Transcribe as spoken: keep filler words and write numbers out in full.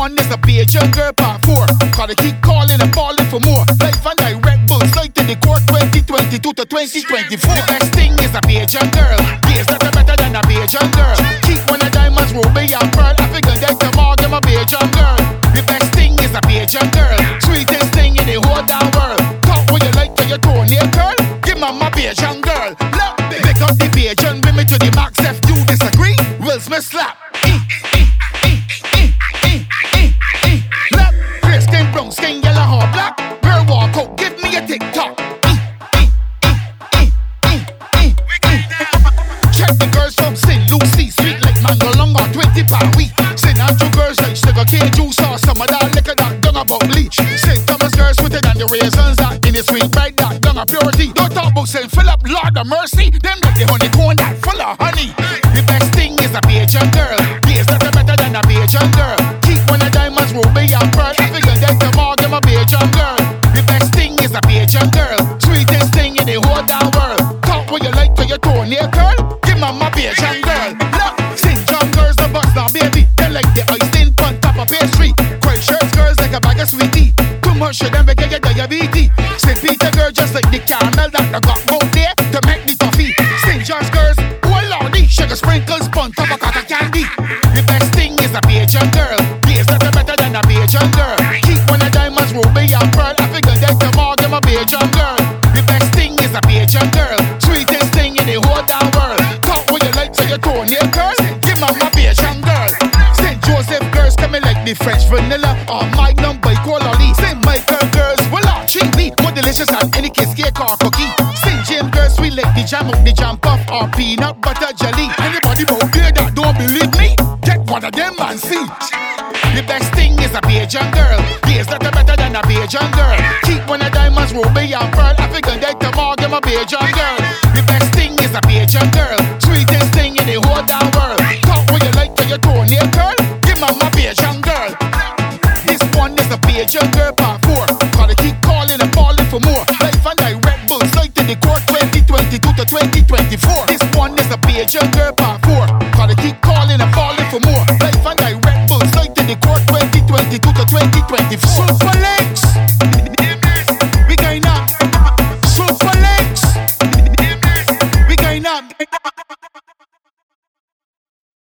one is a Bajan girl part four. Gotta keep calling and falling for more. Life and direct bulls like to the court twenty twenty-two to twenty twenty-four. The best thing is a Bajan girl. Yes, that's better than a Bajan girl. Keep one of diamonds, ruby and pearl. I figure that tomorrow I'm a Bajan girl. The best thing is a Bajan girl. Sweetest thing in the whole damn world. Talk what you like to your toenail curl. Give mama Bajan girl. Look, pick up the Bajan women to the max. If you disagree, Will Smith slap. Eh, eh, eh, eh, eh, eh, eh. Look, clear skin, brown skin, yellow hair, black. Girl walk out, give me a TikTok. Eh, eh, eh, eh, eh, eh, eh. Check the girls from Saint Lucie, sweet like mango long or twenty per week. Saint Andrew girls like sugar cane juice or some of that liquor that done about bleach. Saint Thomas girls sweeter than the raisins that in the sweet bread that done a purity. Don't talk about Saint Philip, Lord of mercy. Them like the honeycomb that full of honey. The best thing is a Bajan girl. Yes, that's better than a Bajan girl. Keep one of diamonds, ruby and pearl. I figure that tomorrow I'm a Bajan girl. The best thing is a Bajan girl. Sweetest thing in the whole damn world. Talk what you like to your toenail curl. Give mama Bajan girl. Look, Saint John girls the bust now, baby. They like the icing on top of pastry. Quiet shirts girls like a bag of sweetie. Too much of them make you get diabetes. Saint Peter girl just like the caramel that I got out there to make the toffee. Saint John's girls, oh lordy, sugar sprinkles on top of cotton candy. The best thing is a Bajan girl. Yes, that's better than a Bajan girl. Keep one of diamonds, ruby and pearl. I figure that tomorrow I'm a Bajan girl. The best thing is a Bajan girl. Sweetest thing in the whole damn world. Talk what you like to your toenail curl. Give mama Bajan girl. Saint Joseph girls coming like the French vanilla or Magnum by Cololi. Saint Michael girls, well all cheaply. More delicious than any kiss cake or cookie. Saint James girls sweet like the jam out the jam puff or peanut butter jelly. Anybody out there that don't believe me, get one of them and see. The best thing is a Bajan girl. Yes, that's better than a Bajan girl. Keep one of diamonds, ruby and pearl. I figure that tomorrow I'm a Bajan girl. The best thing is a Bajan girl. Sweetest thing in the whole damn world. Talk what you like to your toenail curl. Give mama Bajan girl. This one is a Bajan girl part four. Gotta keep calling and falling for more.